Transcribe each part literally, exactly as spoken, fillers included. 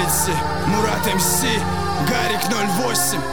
Реалити, Мурат МС, Гарик ноль восемь.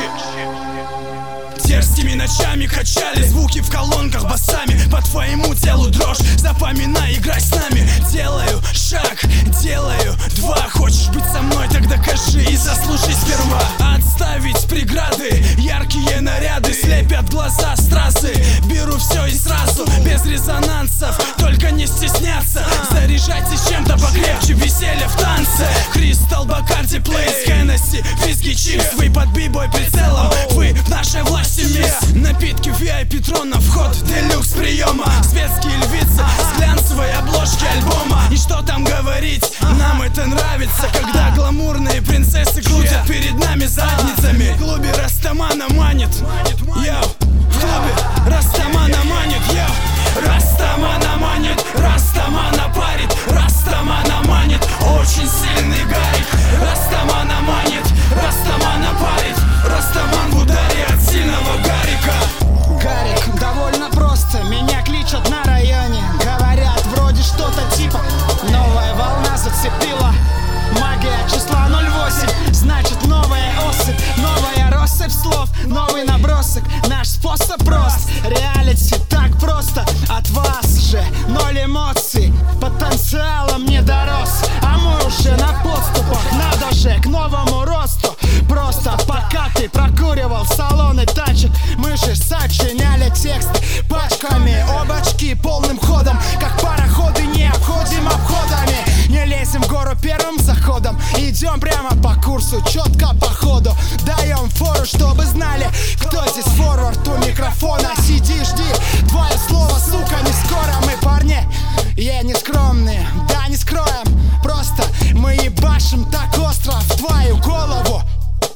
Дерзкими ночами качали звуки в колонках басами. По твоему телу дрожь, запоминай, играй с нами. Делаю шаг, делаю два. Хочешь быть со мной, так докажи и заслужи сперва. Отставить преграды, яркие наряды слепят глаза стразы. Беру все и сразу, без резонансов, только не стесняться. Заряжайтесь чем-то покрепче, веселье в танце. Кристалл, Бакарди, Плейс, Хеннесси, виски, чипс. Вы под бибой прицелом, вы в нашей власти мисс. Напитки ви ай пи трона, вход делюкс приема. Светские львицы с глянцевой обложки альбома. И что там говорить, нам это нравится, когда гламурные принцессы крутят перед нами задницами. В клубе Растамана манит, йоу. В клубе Растамана манит, йоу. Растамана манит, Растамана парит, Растамана манит, очень сильный Гарик. Растамана манит, Растамана парит, Растаман в ударе от сильного Гарика. Гарик, довольно просто, меня кличат на районе. Говорят, вроде что-то типа новая волна зацепила. Магия числа ноль восемь, значит новая особь. Новая россыпь слов, новый набросок. Наш способ прост, реалити так просто. От вас же ноль эмоций, потенциалом не дорос. А мы уже на подступах, надо же к новому росту. Просто пока ты прокуривал салоны тачек, мы же сочиняли текст пачками. Обочки полным ходом, как пароходы, не обходим обходами. Не лезем в гору первым заходом, идем прямо по курсу, четко по ходу. Даем фору, чтобы знали, кто здесь форвард у микрофона. Сиди, жди, твое слово, сука, не скоро. Мы парни, е, не скромные, да не скроем. Просто мы ебашим так остро в твою голову.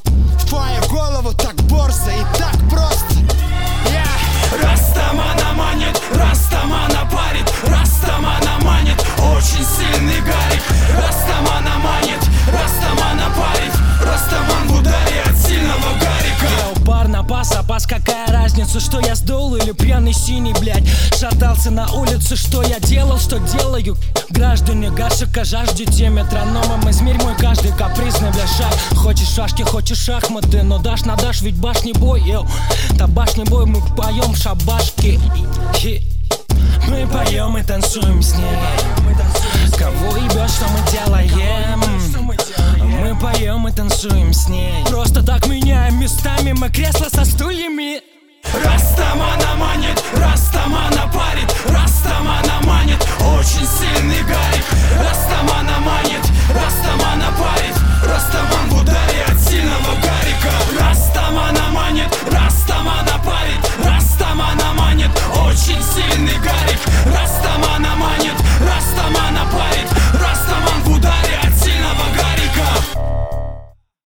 В твою голову так борзо и так просто. yeah. Растамана манит, Растамана парит, Растамана манит, очень сильный Гарик. Растамана манит, Растамана парит, Растаман в ударе от сильного Гарика. Йоу, пар на бас, а бас какая разница, что я сдул или пьяный синий, блядь. Шатался на улице, что я делал, что делаю. Граждане, гашика жаждете метрономом. Измерь мой каждый капризный, бля, шаг. Хочешь шашки, хочешь шахматы, но дашь на дашь, ведь башни бой, йоу. Табашный бой, мы поем шабашки. Хи. Мы поем и танцуем с ней. Кого ебет, что мы делаем? Мы поем и танцуем с ней. Просто так меняем местами мы кресла со стульями. Растамана манит,